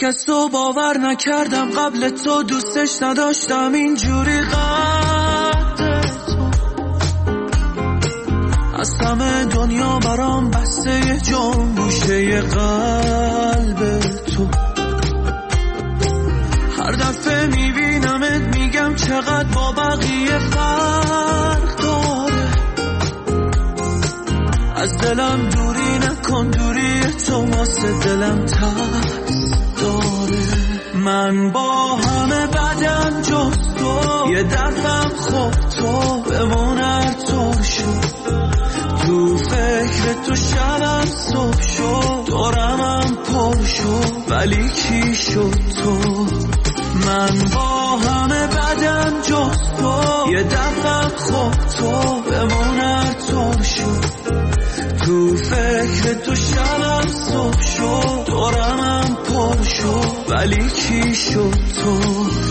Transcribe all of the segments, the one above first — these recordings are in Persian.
کس رو باور نکردم قبل تو، دوستش نداشتم اینجوری قد تو. از همه دنیا برام بسته یه جام گوشه قلب تو. هر دفعه میبینمت میگم چقدر با بقیه فرق داره. از دلم دوری نکن، دوری تو واسه دلم ترس داره. من با همه بدم جز تو، یه دفعم خب تو بمون هر طور شد. تو فکر تو شبم صبح شد، دورمم پر شد ولی کی شد تو. من با همه بدم جز تو، یه دفعم خب تو بمون هر طور شد. تو فکر تو شبم صبح شد، دورمم پر شد ولی کی شد تو.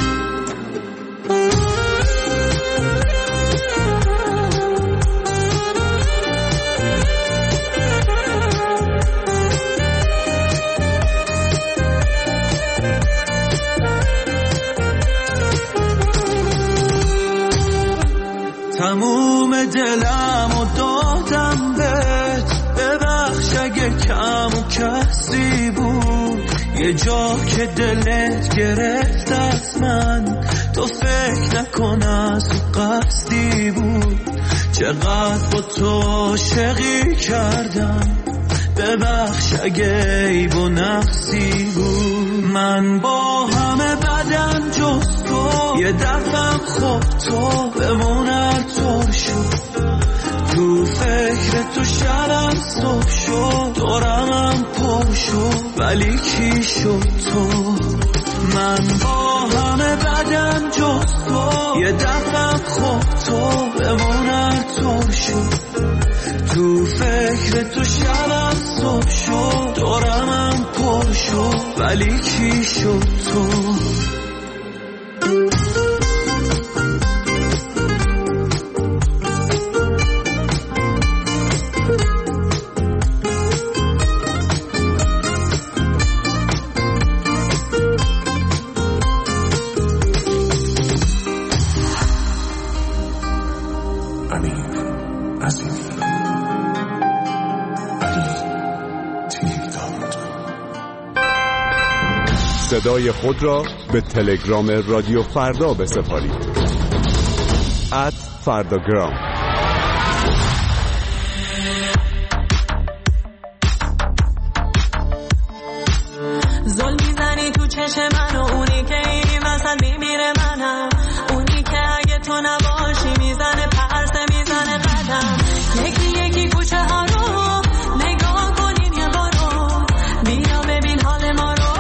تموم دلم و دادم بهت، ببخش اگه کم و کسی بود. یه جا که دلت گرفت از من، تو فکر نکن از قصدی بود. چقدر با تو عاشقی کردم، ببخش اگه عیب و نقصی بود. من با همه بدم جز تو، یه دفعم خب تو بمون هر طور شد. تو فکر تو شبم صبح شد، دورمم پر شد ولی کی شد تو. من با همه بدم جز تو، یه دفعم خب تو بمون هر طور شد. تو فکر تو شبم صبح شد، دورمم پر شد ولی کی شد تو. صدای خود را به تلگرام رادیو فردا بسپارید. @فرداگرام. زل میزنی تو چشم من و اونی که این وسط میمیره منم. اونی که اگه تو نباشی میزنه پرسه میزنه قدم. یکی یکی کوچه ها رو نگاه کنین یه بارو، بیا ببین حال ما رو.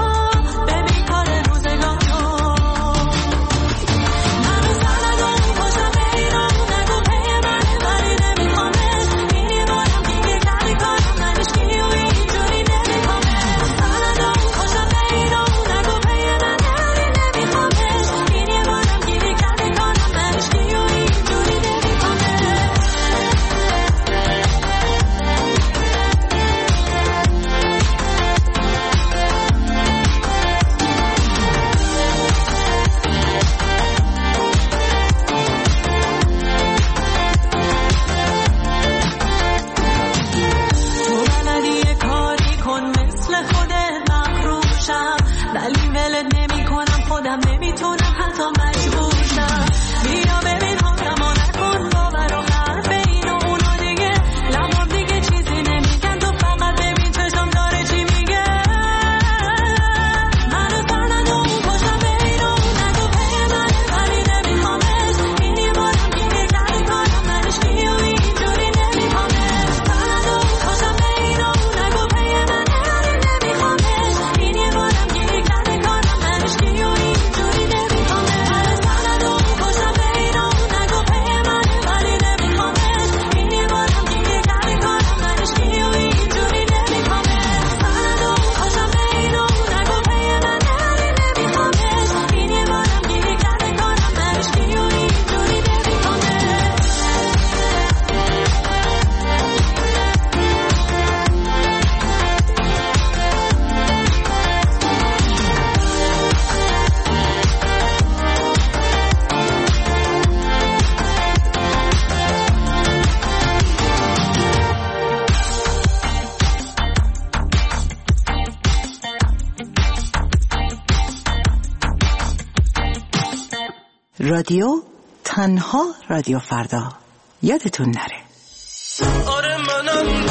رادیو تنها رادیو فردا. یادتون نره. آره منم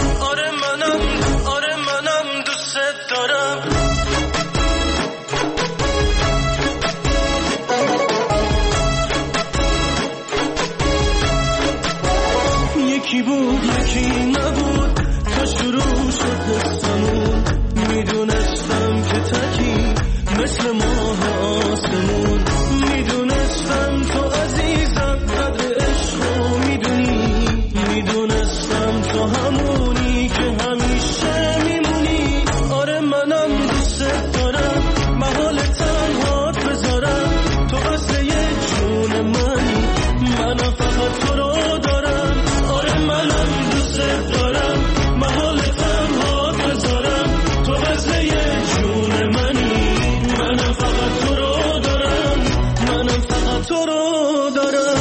دوست دارم. یکی بود یکی نبود، تا شروع شد حسمون. میدونستم که تکی مثل ماه آسمون. میدونستم تو عزیزم قدر عشقو میدونی. میدونستم تو همونی که همیشه میمونی. آره منم دوست دارم، محال تنهات بذارم. تو اصل یه جون منی، منم فقط تو رو دارم. آره منم دوست دارم، محال تنهات بذارم. تو اصل یه جون منی، منم فقط تو رو دارم. منم فقط تو رو دارم.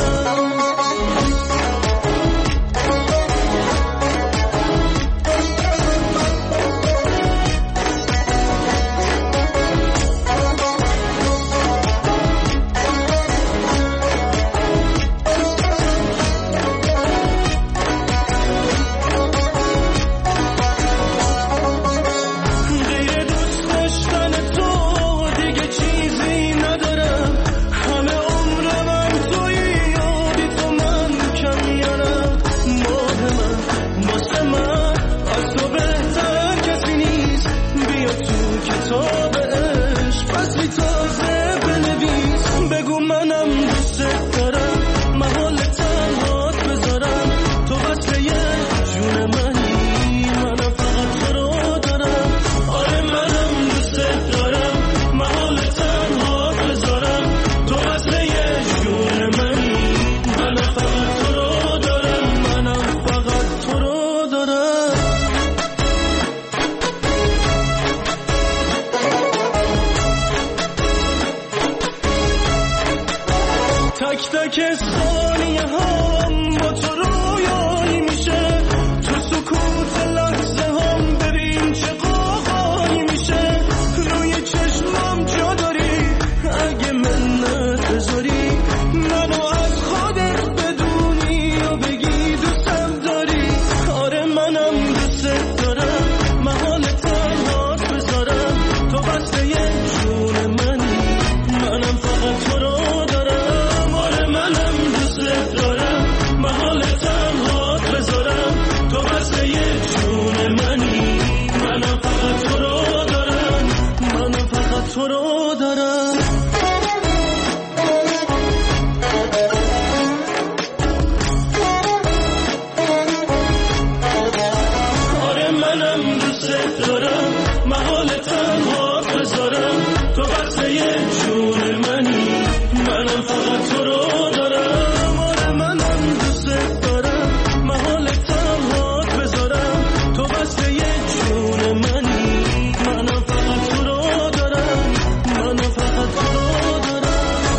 تک تک ثانیه هم با تو رویایی میشه. تو سکوت لحظه هم ببین چه قاقایی میشه. روی چشمم جا داری، اگه منت بذاری. منو از خودت بدونی و بگی دوستم داری. آره منم دوست دارم، محال تنهات بذارم. تو بسته یه جون منی، منم فقط تو رو دارم. آره منم دوست دارم، محال تنهات بذارم. تو بسته یه جون منی، منم فقط تو رو دارم. منم فقط تو رو دارم. آره منم دوست دارم، محال تنهات بذارم. تو بسته یه جون منی، منم فقط تو رو دارم. آره منم دوست دارم، محال تنهات بذارم. تو بسته یه جون منی، منم فقط تو رو دارم. منم فقط تو رو دارم.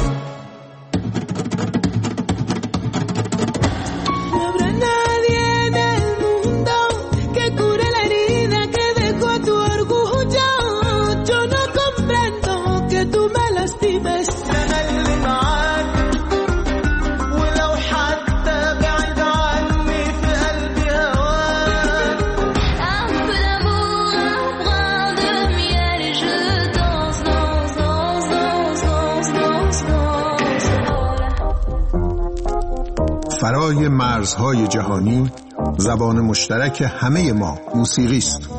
No habrá nadie en el mundo que cure la herida que dejó tu orgullo. Yo no comprendo que tú me lastimes. أنا اللي معاك، ولو حتى بعيد عني في قلبي هواك. Un peu d'amour, un brin de miel et je danse, danse, danse, danse, danse, danse, danse. فرای مرزهای جهانی، زبان مشترک همه ما موسیقی است.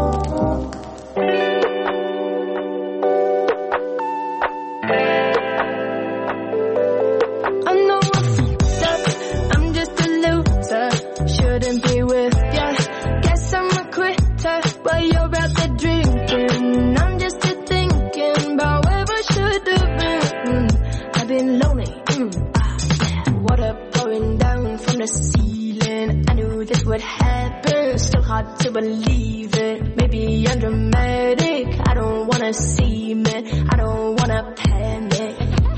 I know I'm fucked up, I'm just a loser, shouldn't be with ya. Guess I'm a quitter while you're out there drinking. I'm just thinking about where I should have been. I've been lonely, water pouring down from the ceiling. I knew this would happen, still hard to believe it. Maybe I'm dramatic, I don't wanna see me, I don't wanna panic.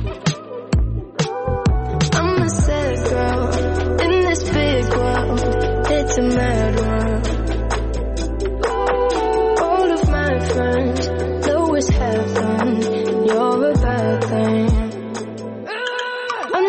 I'm a sad girl in this big world, it's a mad world. All of my friends know it's heaven, you're a bad thing. I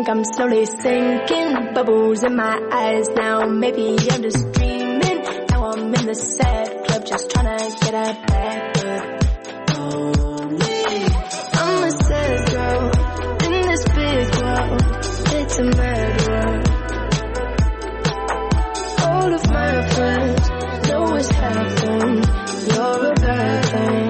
I'm slowly sinking, bubbles in my eyes now. Maybe I'm just dreaming. Now I'm in the sad club, just trying to get a back up. I'm a sad girl in this big world. It's a mad world. All of my friends know what's happened. You're a bad thing.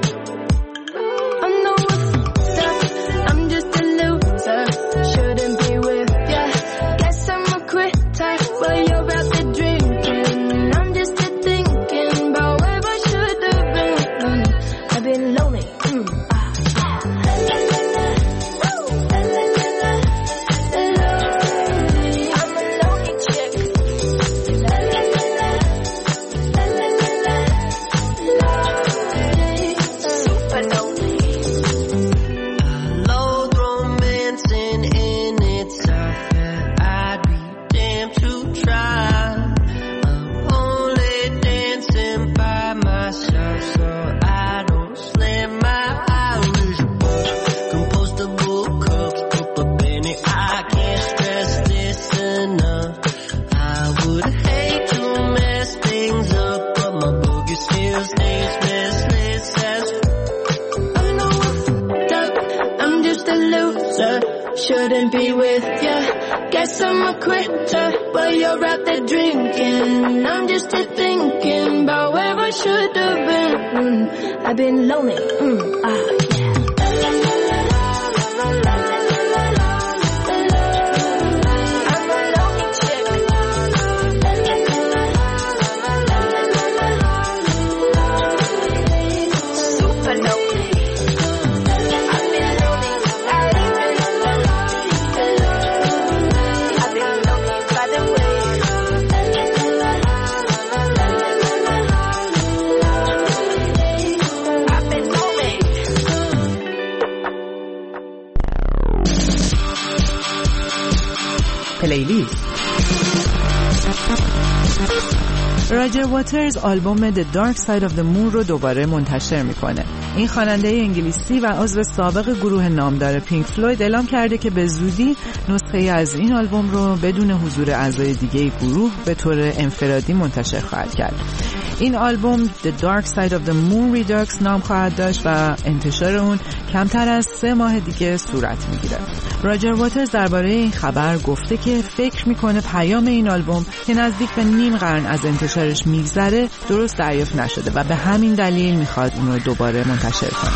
Shouldn't be with ya. Guess I'm a quitter, but you're out there drinking. I'm just here thinking about where I should have been. I've been lonely. پلیلیست. راجر واترز آلبوم The Dark Side of the Moon رو دوباره منتشر میکنه. این خواننده انگلیسی و عضو سابق گروه نامدار پینک فلوید اعلام کرده که به زودی نسخه از این آلبوم رو بدون حضور اعضای دیگه گروه به طور انفرادی منتشر خواهد کرد. این آلبوم The Dark Side of the Moon Redux نام خواهد داشت و انتشار اون کمتر از 3 ماه دیگه صورت میگیره. راجر واترز درباره این خبر گفته که فکر میکنه پیام این آلبوم که نزدیک به نیم قرن از انتشارش میگذره درست دریافت نشده و به همین دلیل میخواد اون رو دوباره منتشر کنه.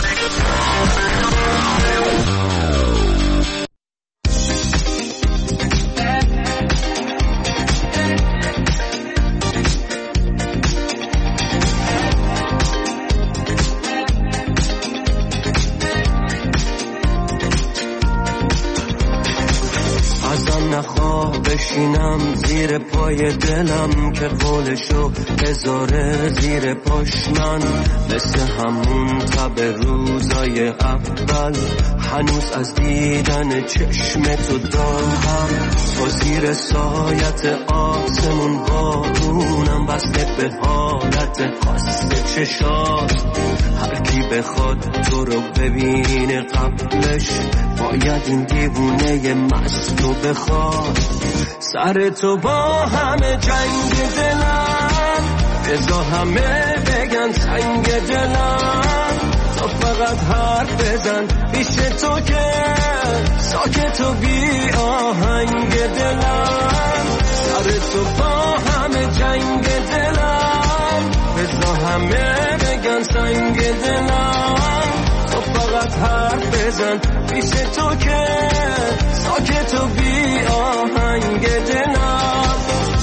بشینم زیر پای دلم که قولشو بذاره زیر پاش من، مثل همون تب روزای اول هنوز از دیدن چشم تو دارم. تو زیر سایت آسمون بارونم بسته به حالت خاص چشات. هر کی بخواد تو رو ببینه قبلش باید این دیوونه مست رو بخواد. سر تو با همه جنگ دلم، بذار همه بگن سنگ دلم. تو فقط حرف بزن پیش تو که ساکت و بی آهنگ دلم. سر تو با همه جنگ دلم، بذار همه بگن سنگ دلم. تو فقط حرف بزن پیش تو که ساکت و بی آهنگ دلم.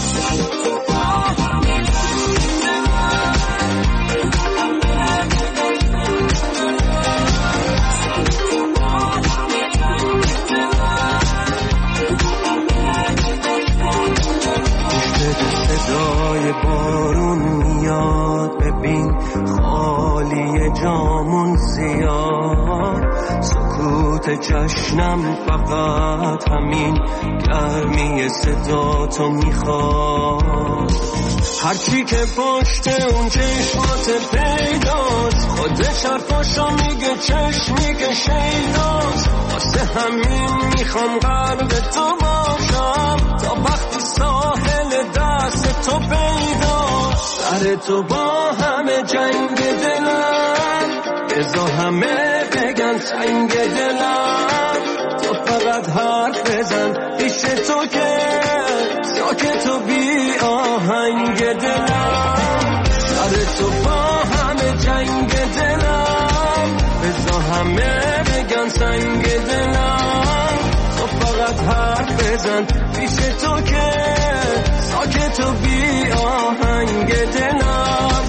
صدای بارون میاد، ببین خالی جامون زیاد. سکوت جشنم فقط همین گرمی صدا تو میخواد، هرچی که پشت اون چشمات پیداست، خودش حرفاشو میگه چشمی که شیداست. واسه همین میخوام قلب تو باشم تا وقتی ساحل دست تو پیداست. سر تو با همه جنگ دلم، بذار همه بگن سنگ دلم، تو فقط حرف بزن پیش تو که ساکت و بی آهنگ دلم. سر تو با همه جنگ دلم، بذار همه بگن سنگ دلم، تو فقط حرف بزن پیش تو که ساکت و بی آهنگ دلم.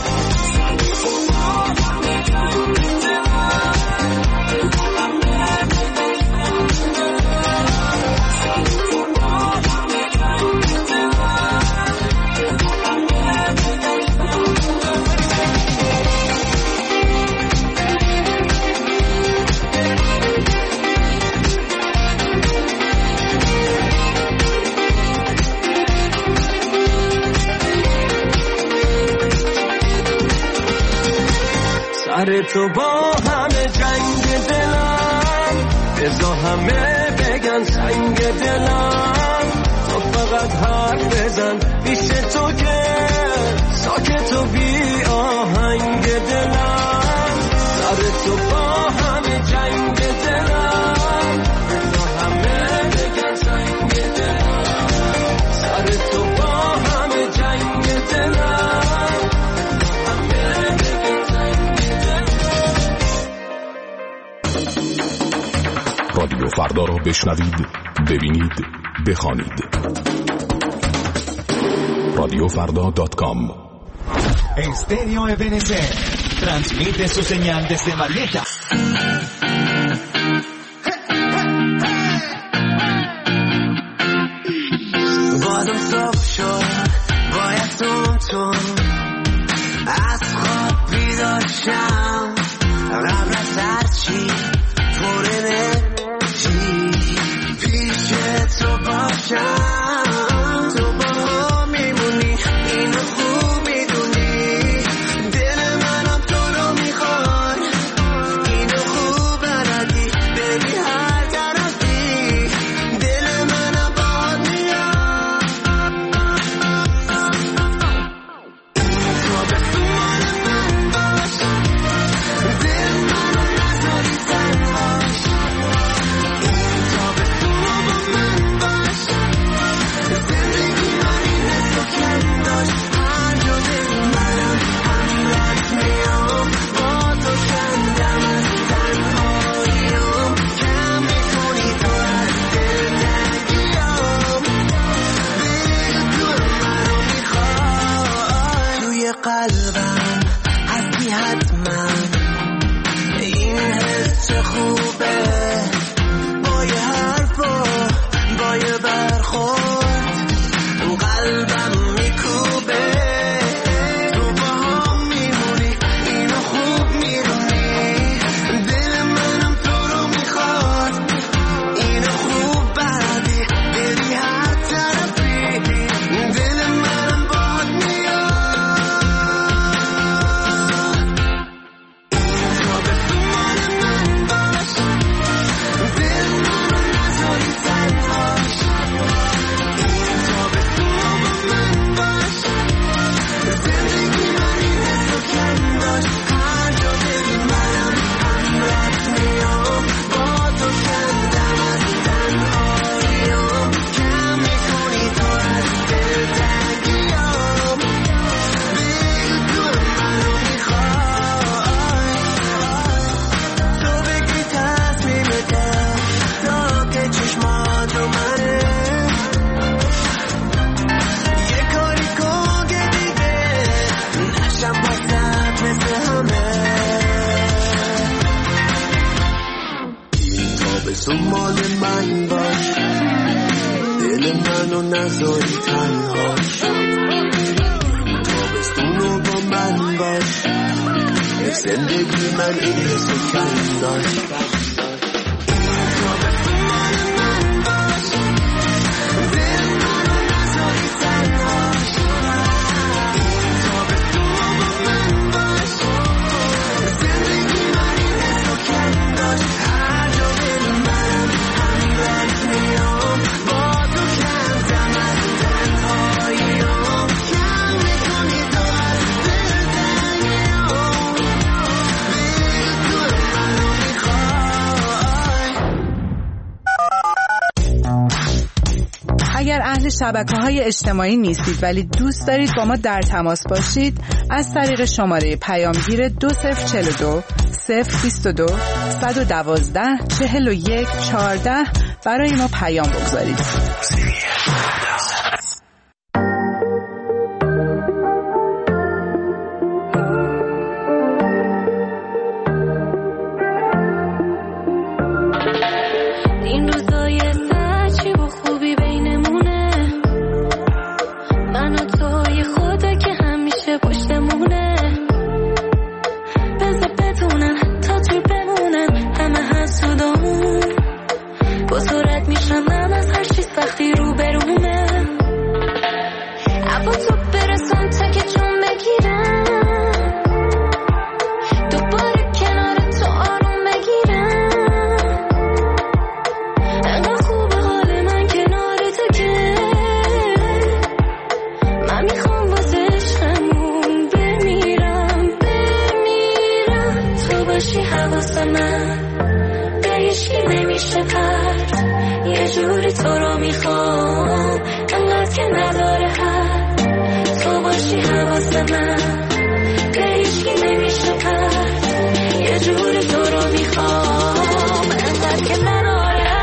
سر تو با همه جنگ دلم، بذار همه بگن سنگ دلم، تو فقط حرف بزن پیش تو که ساکت و بی آهنگ دلم. سر تو با همه جنگ دلم، بذار همه بگن سنگ دلم. سر تو با همه جنگ دلم، همه بگن سنگ دلم. رادیو فردا را بشنوید، ببینید، بخوانید. radiofarda.com. Estéreo EBNC transmite su señal desde Marietta. بادم صبح شد باید تون از خواب بیدار شم، قبل از هرچی پر انرژی پیش تو باشم. تو با هم میمونی اینو خوب میدونی، دل منم تو رو میخواد، اینو خوب بردی ببی هر طرفی، دل منم باهات میاد. تو به سوال من باش، دل منو نذاری تنهاش، تو به سوال من باش، زندگی من اینه تو کم داشت، هر جا دل منم همراهت میام، با تو کندم از تنهاییم، کم میکنی تو از دلتنگیام، بگو منو میخوای، توی قلبم هستی حتما، این حس خوبه، با یه حرف و با یه برخورد قلبم میکوبه. تو با هم میمونی اینو خوب میدونی، دل منم تو رو میخواد، اینو خوب بردی بری هر طرفی، دل منم باهات میاد. تو به سوال من باش، دل منو نذاری تنهاش، تو به سوال من باش، زندگی من اینه تو کم داشت، هر جا دل منم همراهت میام، با تو کندم از تنهاییم، کم میکنی تو از دلتنگیام، بگو منو میخوای، تو بگی تصمیمته تا که چشمات رو منه، یه کاری کن که دیگه نشم بازت مثل همه. تابستون مال من باش، دل منو نذاری تنهاش، تابستونو با من باش، زندگی من این سکن داشت. تابستون مال من باش، اگر اهل شبکه‌های اجتماعی نیستید ولی دوست دارید با ما در تماس باشید، از طریق شماره پیامگیر 2042 022 112 41 14 برای ما پیام بگذارید. این روزای سچی و خوبی بینمونه، من و توی خدا که همیشه پشتمونه. بذار بدونن تا تو بمونن همه حسودامون، بزرگ میشم من از هر چی سختی رو برومه. عبا تو برسان تا که جون بگیرم، دوباره کنار تو آروم بگیرم. انقدر خوبه حال من کنار تو که من میخوام واسه عشقمون بمیرم. تو باشی حواس من به هیچکی نمیشه پرد، یه جوری تو رو میخوام انقدر که نداره حد. تو باشی حواس من به هیچکی نمیشه پرد، یه جوری تو رو میخوام انقدر که نداره حد.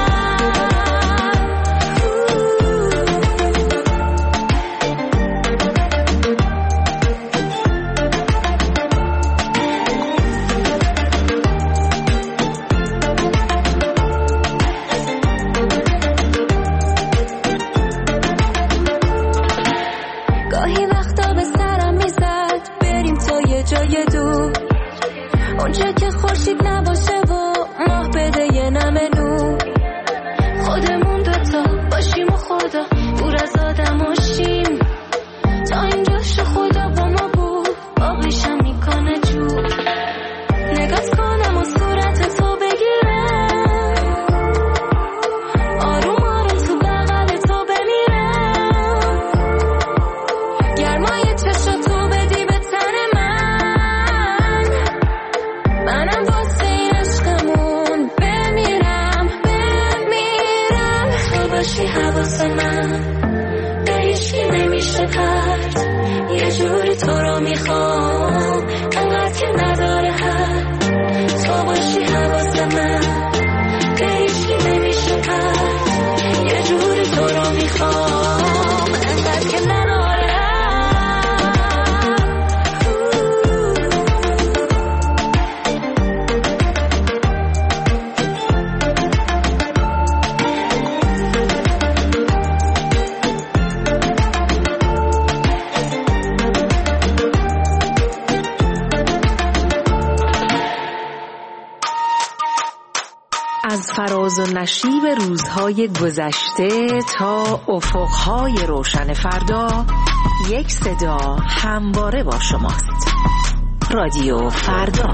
گاهی وقتا به سرم میزد بریم تا یه جای دور، اونجا که خورشید نباشه و ماه بده یه نمه نور. خودمون دوتا باشیم و خدا دور از آدم باشیم، تا اینجاش خدا با ما بود باقیشم میکنه جور. نگات کنم و صورت تو بگیرم، آروم آروم تو بغل تو بمیرم. گرمای چشاتو بدی به تن من، منم واسه این عشقمون بمیرم. تو باشی حواس من به هیچکی نمیشه پرد، یه جوری تو رو میخوام انقدر که نداره حد. تو باشی حواس من به هیچکی نمیشه پرد، یه جوری تو رو میخوام انقدر که نداره حد. از فراز و نشیب روزهای گذشته تا افقهای روشن فردا، یک صدا همواره با شماست. رادیو فردا.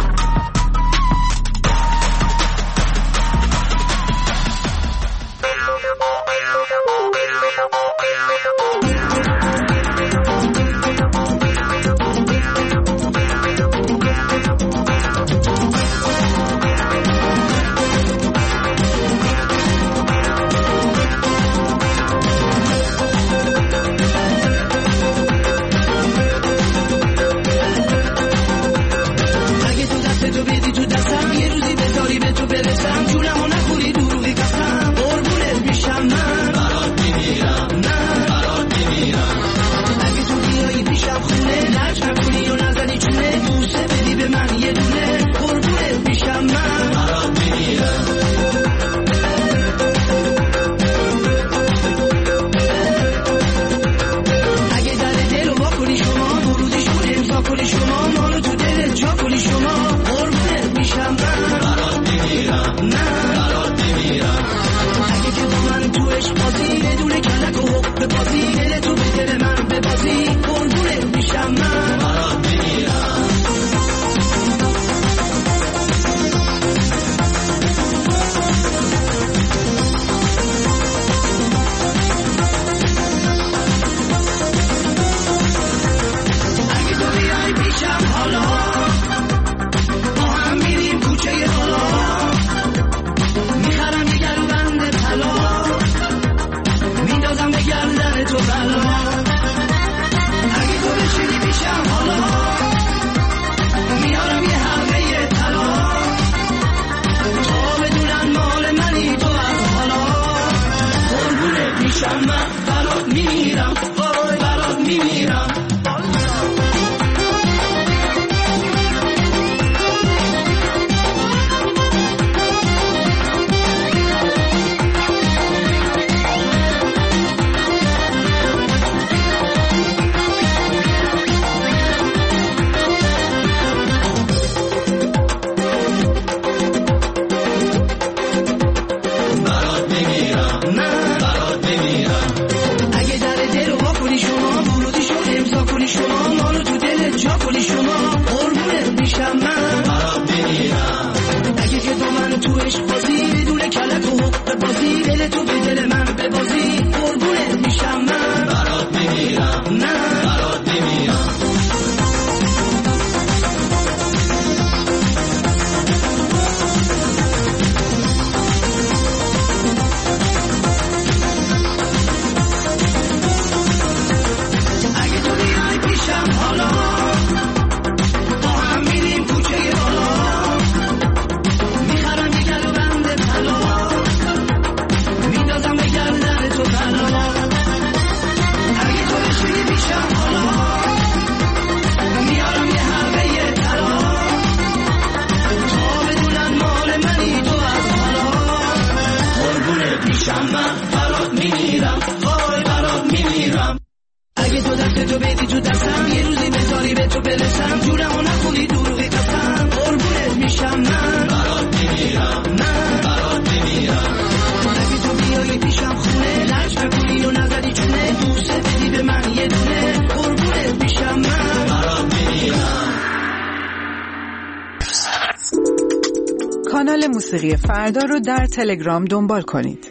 در تو بلا اگه تو بشینی پیشم حالا میارم یه حلقه طلا تا بدونن مال منی تو از حالا قربونت میشم من برات میمیرم وای برات میمیرم کانال موسیقی فردا رو در تلگرام دنبال کنید.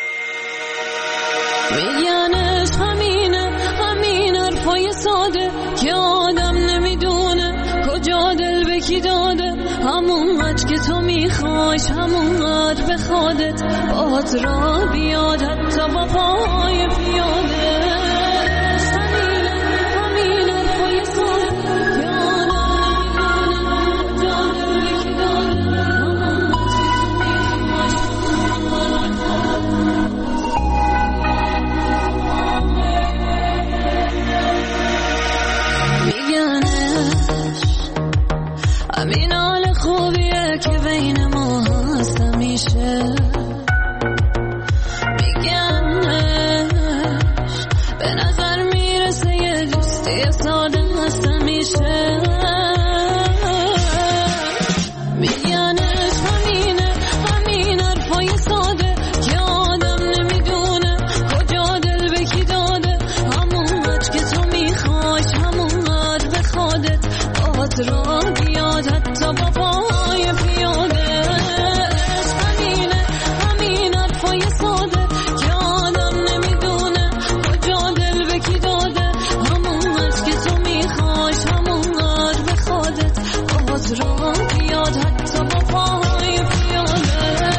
میگنش همین حرفای ساده که آدم نمیدونه کجا دل به کی داده، همونقدر که تو میخوایش همونقدر به خودت باهات را بیاد حتی با پای پیاده. همین حرفای ساده که آدم همین حال خوبیه که بین ما هست همیشه، میگنش به نظر میرسه یه دوستی ساده هست همیشه، میگنش همین حرفای ساده که آدم نمیدونه کجا دل به کی داده، همونقدر که تو میخوایش همونقدر به خودت باهات را بیاد حتی با پای پیاده. همین حرفای ساده که آدم نمیدونه کجا دل به کی داده، همونقدر که تو میخوایش همونقدر به خودت باهات را بیاد حتی با پای پیاده.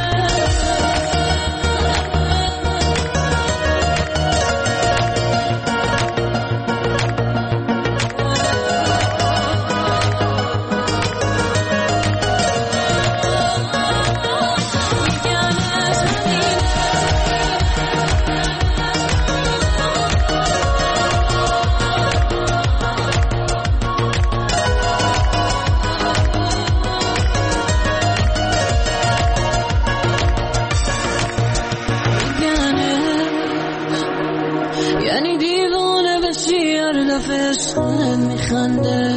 یعنی دیوانه بشی هر دفعه عشقت میخنده،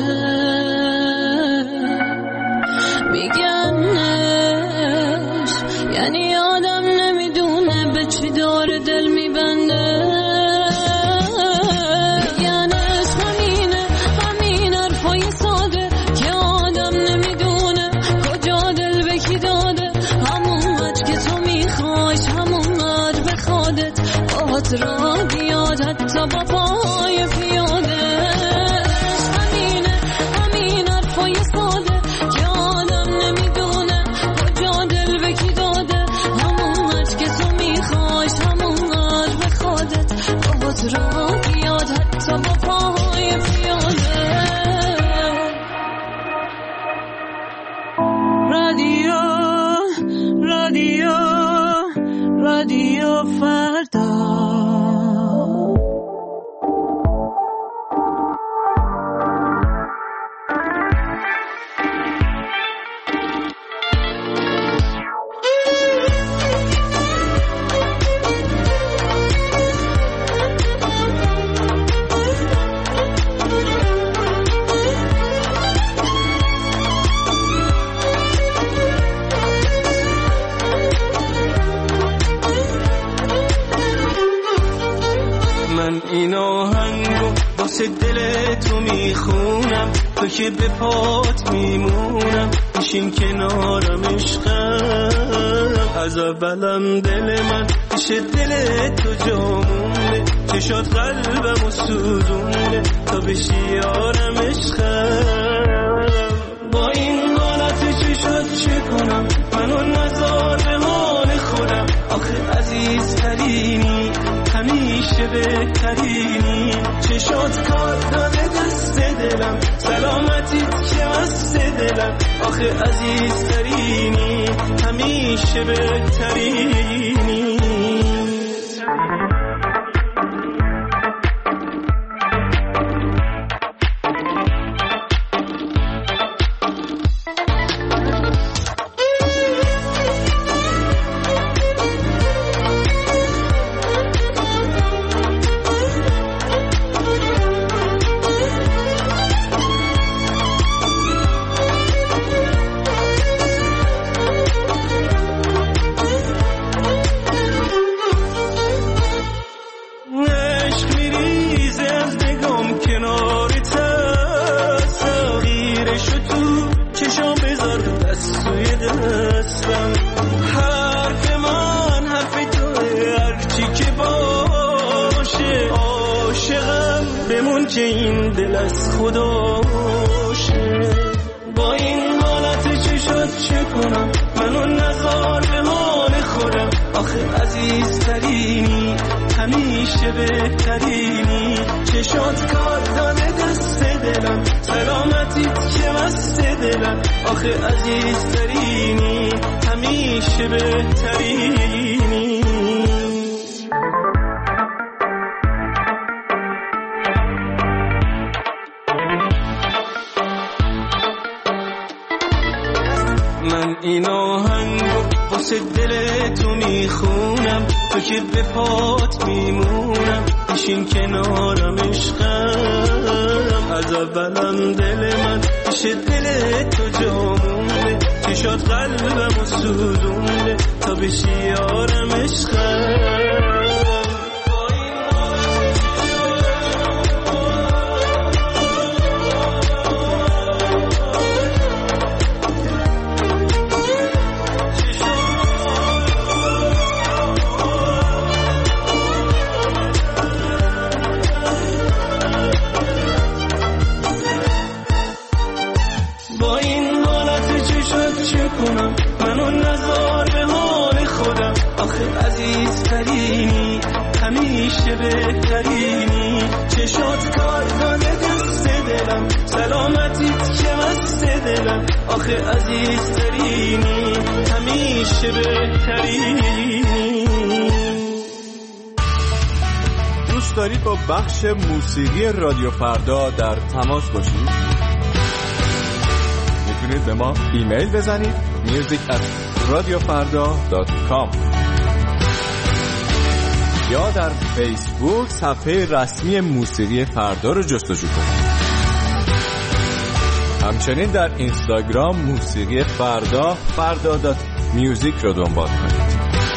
میگنش یعنی آدم نمیدونه به چی داره دل میبنده، میگنش همین حرفای ساده که آدم نمیدونه کجا دل به کی داده، همونقدر که تو میخوایش همونقدر به خودت باهات را بیاد حتی با پای پیاده. همین حرفای ساده که آدم نمیدونه کجا دل به کی داده، همونقدر که تو میخوایش همونقدر به خودت باهات را من این آهنگو واسه دل تو میخونم، تو که به پات میمونم، بشین کنارم عشقم. از اولم دل من پیش دل تو جامونه، چشات قلبمو سوزونه تا بشی یارم عشقم. با این حالت چشات چه کنم، منو نذار به حال خودم. آخه عزیز ترینی، همیشه بهترینی، چشات کار داده دست دلم، سلامتیت که مست دلم. آخه عزیز ترینی، همیشه بهترینی. که این دل از خداشه. با این حالت چشات چه کنم، منو نذار به حال خودم. آخه عزیز ترینی، همیشه بهترینی، چشات کار داده دست دلم، سلامتیت که مست دلم. آخه عزیز ترینی، همیشه بهترینی. من این آهنگو واسه دل تو میخونم، تو که به پات میمونم، بشین کنارم عشقم. از اولم دل من پیش دل تو جامونه، چشات قلبمو سوزونه تا بشی یارم عشقم. منو نذار به حال خودم. آخه عزیز ترینی، همیشه بهترینی، چشات کار داده دست دلم، سلامتیت که مست دلم. آخه عزیز ترینی، همیشه بهترینی. دوست دارید با بخش موسیقی رادیو فردا در تماس باشید؟ میتونید به ما ایمیل بزنید music@radiofarda.com یا در فیسبوک صفحه رسمی موسیقی فردا رو جستجو کنید. همچنین در اینستاگرام موسیقی فردا.music رو دنبال کنید.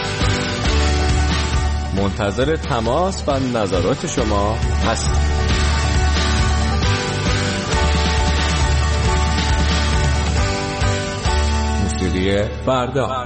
منتظر تماس و نظرات شما هستم. موسیقی فردا.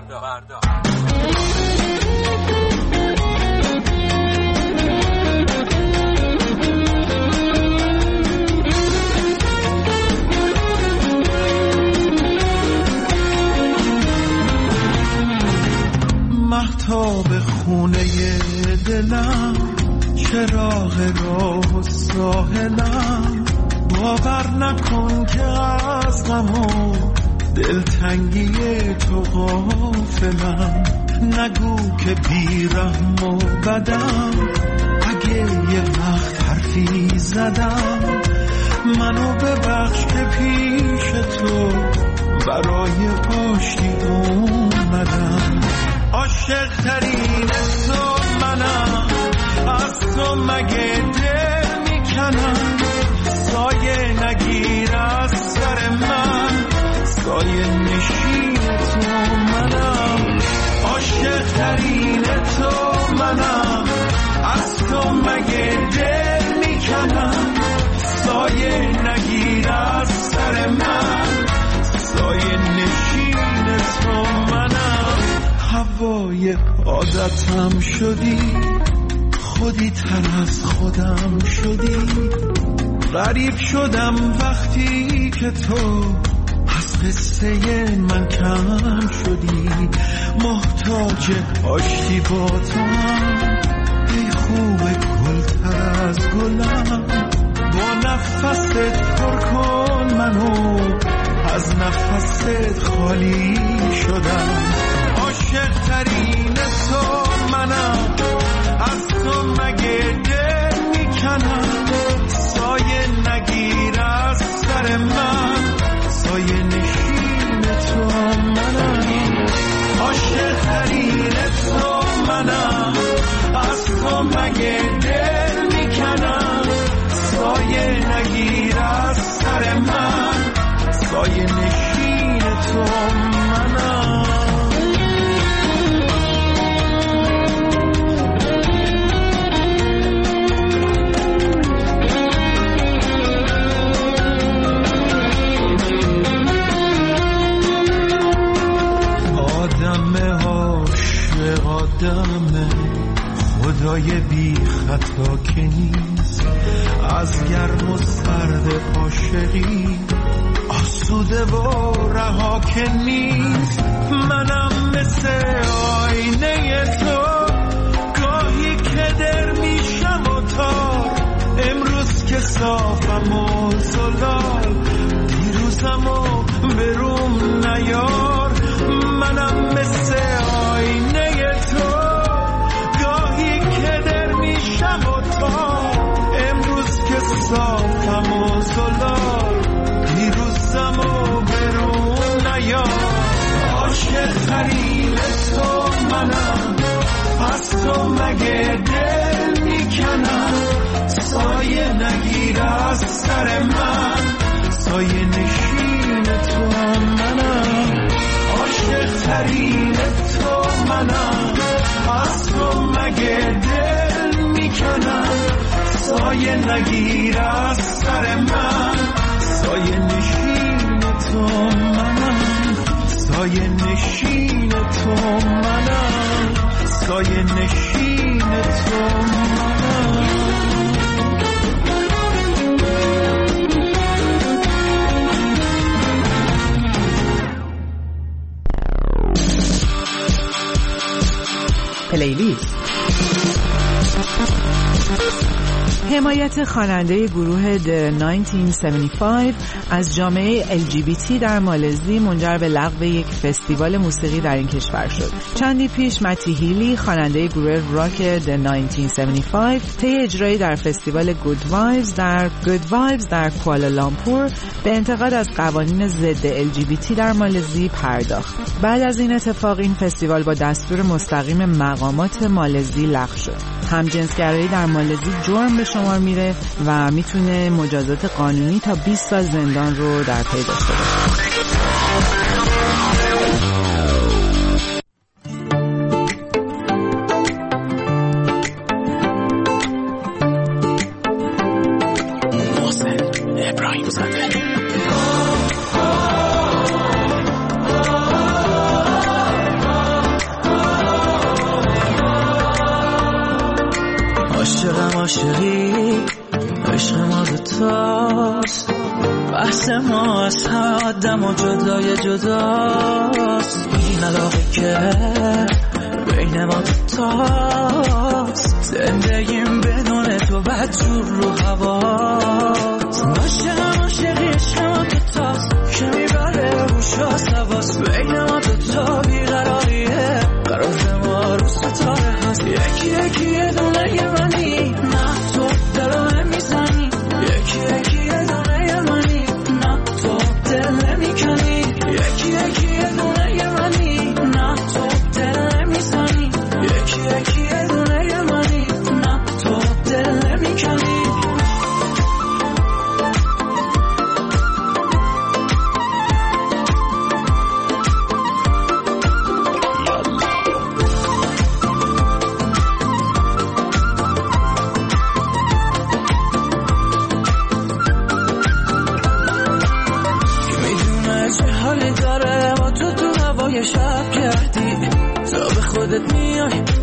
مهتاب خونه دلم، چراغ راه و ساحلم، باور نکن که از غم و دلتنگی تو غافلم. نگو که بیرحم و بدم، اگه یه وقت حرفی زدم، منو ببخش که پیش تو برای آشتی اومدم. عاشق ترین تو منم، از تو مگه دل میکنم. سایه نگیر از سر من، سایه نشین تو منم. عاشق ترین تو منم، از تو مگه دل میکنم سایه نگیر از سر من سایه نشین تو منم هوای عادتم شدی خودی تر از خودم شدی غریب شدم وقتی که تو از قصه من کم شدی محتاج آشتی با تو ای خوب گلتر از گلم با نفست پر کن منو از نفست خالی شدم عاشق ترین تو منم از تو مگه دل میکنم سایه نگیر از سر من سایه نشین تو منم عاشق ترین تو منم از تو مگه دل میکنم سایه نگیر از سر من سایه نشین تو منم آدم خدای بی خطا که نیست از گرم و سرد عاشقی آسوده و رها که نیست منم مثل آینه تو گاهی که در میشم و تار امروز که صافم و زلال دیروزم و بروم نیار منم مثل آینه تو گاهی که در میشم و تار امروز که صافم و زلال دیروزم و برون نیار عاشق ترین تو منم از تو مگه دل میکنم سایه نگیر از سر من سایه نشین تو منم عاشق ترین تو منم از تو مگه دل میکنم سایه نگیر از سر من سایه نشین تو منم سایه نشین تو منم سایه نشین تو منم پلیلیست حمایت خواننده گروه The 1975 از جامعه LGBT در مالزی منجر به لغو یک فستیوال موسیقی در این کشور شد. چندی پیش متی هیلی خواننده گروه راک The 1975 طی اجرایی در فستیوال Good Vibes در کوالالامپور به انتقاد از قوانین ضد LGBT در مالزی پرداخت. بعد از این اتفاق این فستیوال با دستور مستقیم مقامات مالزی لغو شد. همجنسگرایی در مالزی جرم به شمار میره و میتونه مجازات قانونی تا 20 سال زندان رو در پی داشته باشه. عاشقی عشق ما دوتاست بحث ما از همه آدم و جدای جداست این علاقه که بین ما دوتاست زندگیم بدون تو بدجور رو هواست عاشقی عشق ما دوتاست که میبره روش آسواست بین ما دوتا بیقراریه قرار ما رو ستاره هست یکی یکی یه دونه یه منی نه تو دلو نمیزنی یکی یکی یه دونه یه منی نه تو دل نمیکنی یکی یکی یه دونه یه منی نه تو دل نمیزنی یکی یکی یه دونه یه منی نه تو دل نمیکنی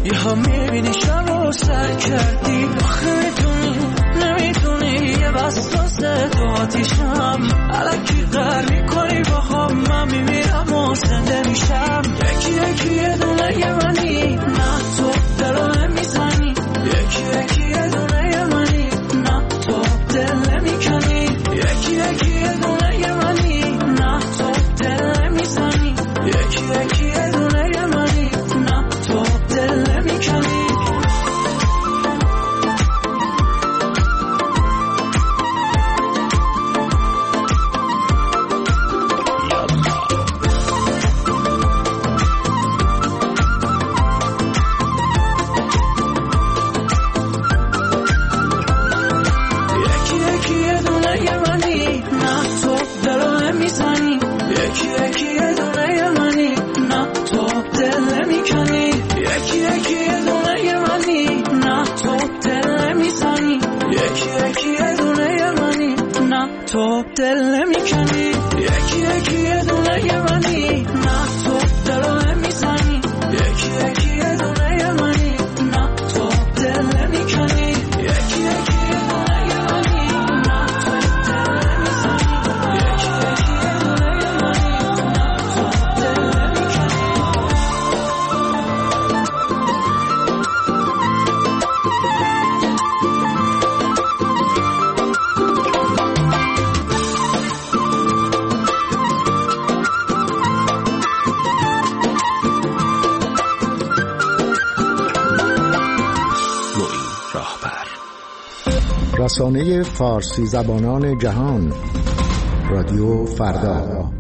یه ها میبینی شب رو سر کردی آخه نمیتونی یه وسوسه تو آتیشم الکی قهر میکنی با هم من میمیرم و زنده میشم یکی یه دونه یه منی نه تو دلو نمیزنی یکی یه دونه یه منی نه تو دل نمیکنی یکی یه دونه یه منی نه تو دل نمیزنی یکی یه دونه یه منی نه تو دل نمیکنی تو دل نمیکنی یکی یه دونه یه منی نه تو دل نمیزنی یکی یه دونه یه منی نه تو دل نمیکنی یکی یه دونه یه منی نه تو دل نمیزنی یکی یه دونه یه منی نه تو دل نمیکنی رسانه فارسی زبانان جهان رادیو فردا.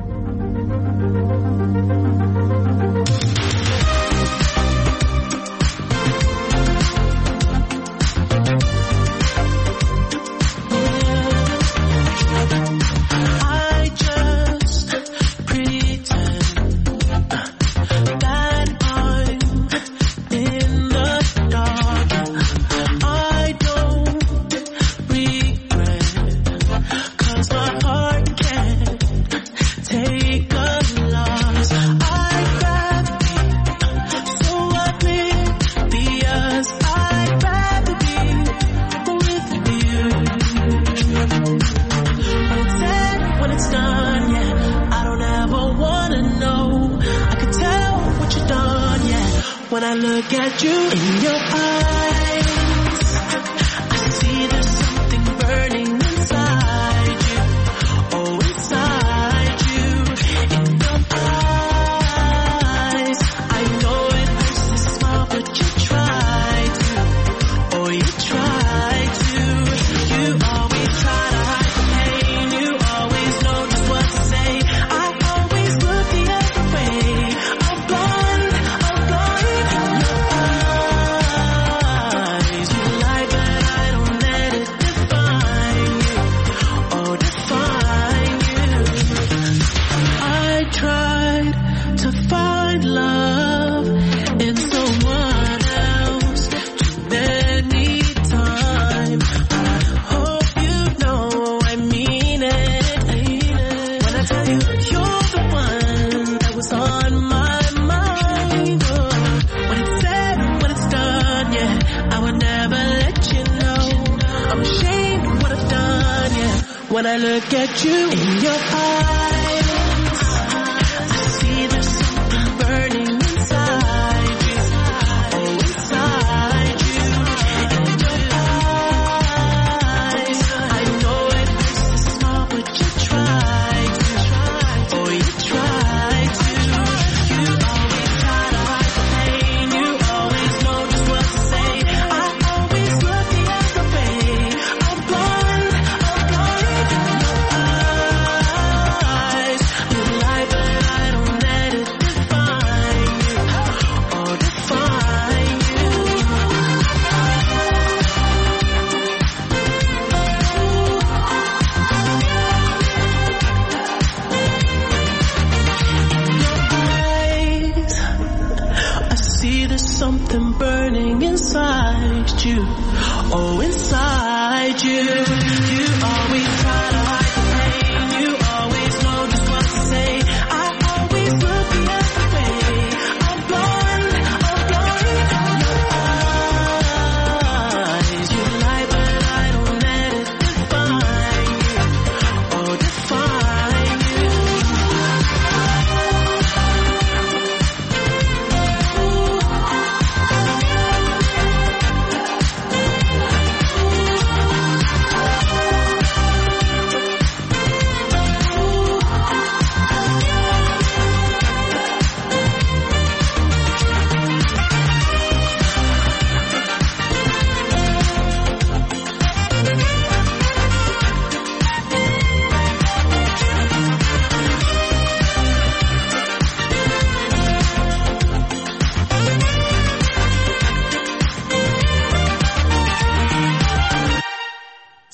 When I look at you in your eyes, I see there's something burning inside you. Oh, inside you, in your eyes. I know it hurts to smile, but you try to. Oh, you try to. You always try to hide the pain. You always know just what to say. I always look the other way. I'm blind. When I look at you in your eyes, I see there's something burning inside you. Oh, inside you, in your eyes. I know it hurts to smile, but you try to. Oh, you try to. You always try to hide the pain. You always know just what to say. I always look the other way. I'm blind. Something burning inside you. Oh, inside you. You always try to hide the pain. You always know just what to say. I always look the other way. I'm blind. I'm blind.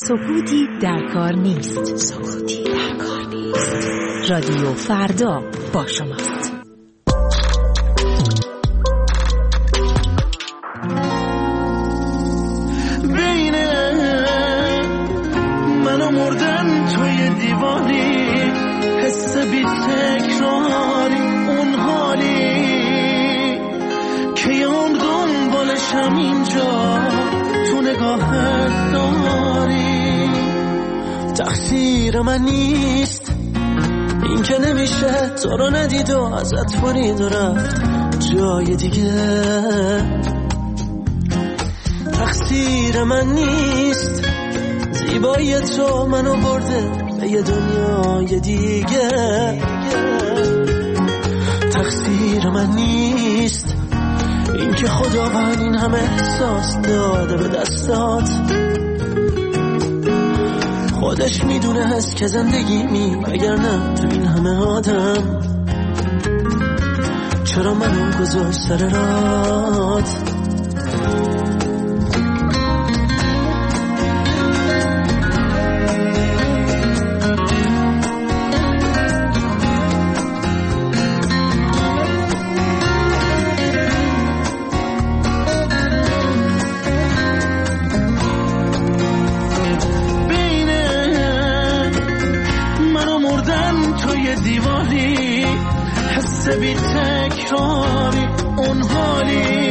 سکوتی در کار نیست. سکوتی در کار نیست. رادیو فردا با شماست. بین من و مردن توی دیواری، حس بی تکراری، اون حالی که یام دنبالشم اینجا تو نگاهت داری. تقصیر من نیست این که نمیشه تو رو ندید و ازت برید و رفت جای دیگه. تقصیر من نیست زیبایی تو منو برده به یه دنیای دیگه. تقصیر من نیست این که خداوند این همه احساس داده به دستات. خودش میدونه هست که زندگی اگر نه تو این همه آدم چرا منو گذاشت سر رات. بی تکراری اون حالی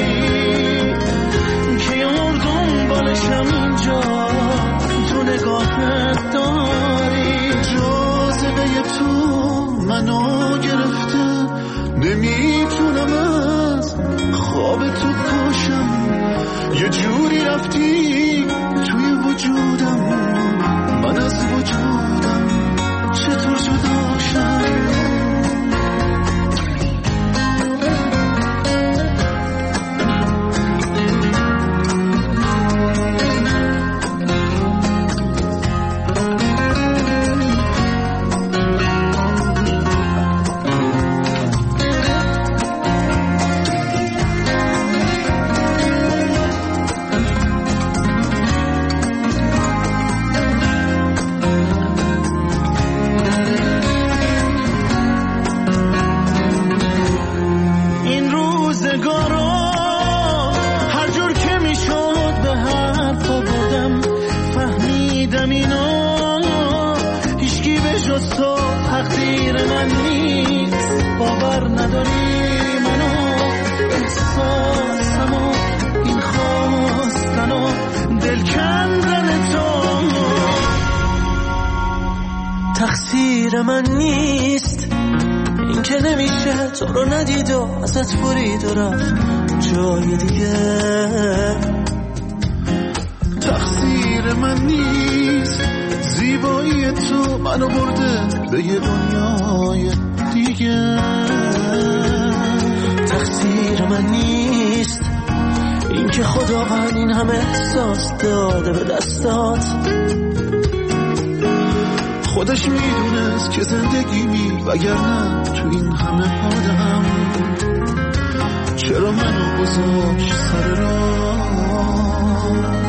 که یار دنبالشم اینجا تو نگاهت داری. جاذبه تو منو گرفته نمیتونم از خواب تو پاشم. یه جوری رفتی توی وجودم من از وجودم چطور جدا شم. تقصیر من نیست این که نمیشه تو رو ندید و ازت برید و رفت جای دیگه. تقصیر من نیست زیبایی تو منو برده به یه دنیای دیگه. تقصیر من نیست این که خداوند این همه احساس داده به دستات. خودش میدونست که زندگی وگرنه تو این همه آدم چرا منو گذاشت سر رات.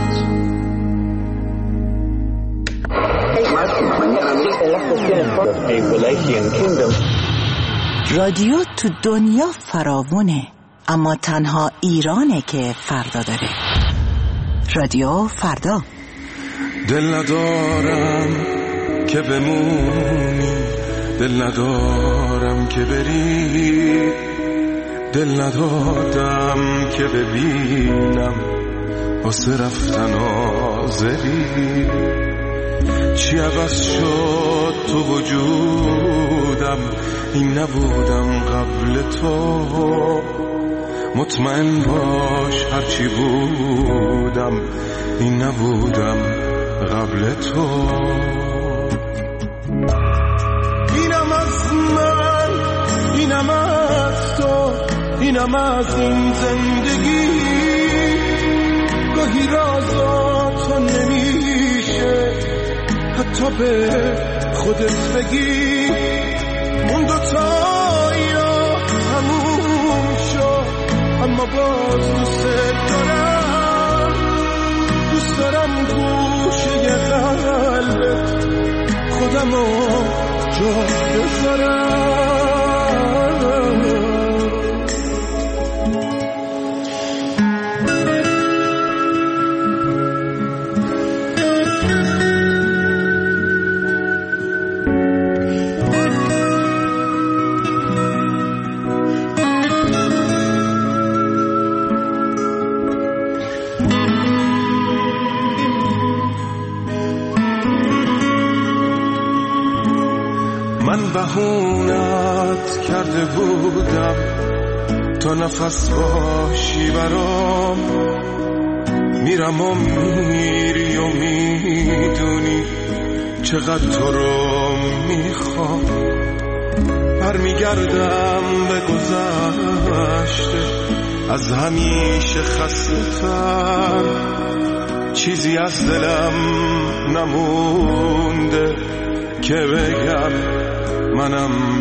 رادیو تو دنیا فراوونه اما تنها ایرانه که فردا داره. رادیو فردا. دل ندارم که بمونی، دل ندارم که بری، دل ندادم که ببینم واسه رفتن آزری. چی عوض شد تو وجودم، این نبودم قبل تو. مطمئن باش هرچی بودم، این نبودم قبل تو. اینم از من، اینم از تو، اینم از این زندگی. گاهی رازا تو نمیشه حتی به خودت بگی. اون دوتایی‌ها تموم شد اما باز دوست دارم، دوست دارم گوشه قلبم خودمو جا بذارم. من بهونت کرده بودم تا نفس باشی برام، میرم و میری و میدونی چقدر تو رو میخوام. برمیگردم به گذشته از همیشه خسته تر، چیزی از دلم نمونده که بگم منم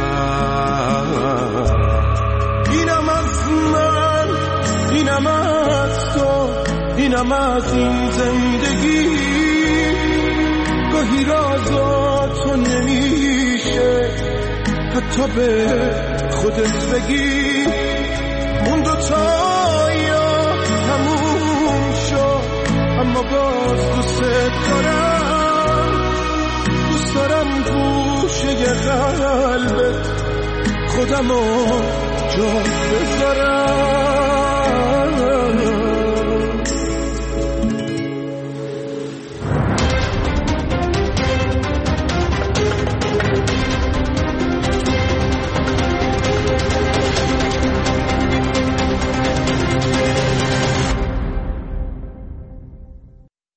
ببر. اینم از من، اینم از تو، اینم از این زندگی. گاهی رازا تو نمیشه حتی به خودت بگی. اون دوتایا تموم شد اما باز دوست دارم. دوست دارم گوشه قلبت خودمو جا بذارم.